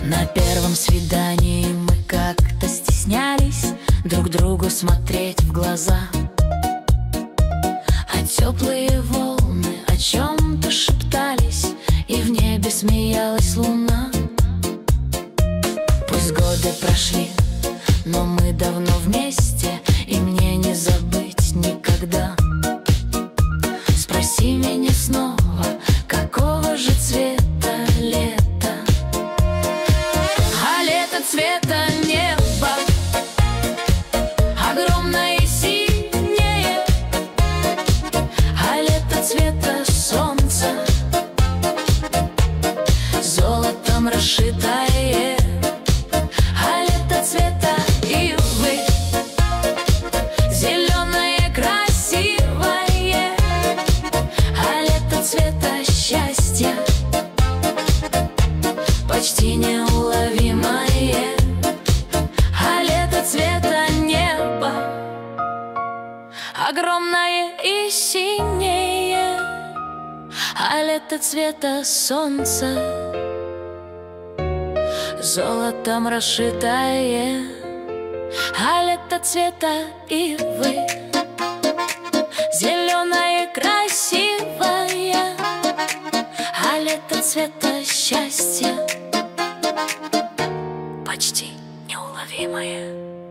На первом свидании мы как-то стеснялись друг другу смотреть в глаза, а теплые волны о чем-то шептались, и в небе смеялась луна. Пусть годы прошли, но мы давно вместе, и мне не забыть никогда. Спроси меня снова, какого же цвета лето? А лето цвета неба, огромное и синее, а лето цвета солнца, золотом расшитое, а лето цвета ивы, зеленое красивое, а лето цвета счастья, почти неуловимое, а лето цвета неба, огромное и синее, а лето цвета солнца, золотом расшитое, а лето цвета ивы, зеленое красивое, а лето цвета счастья, почти неуловимое.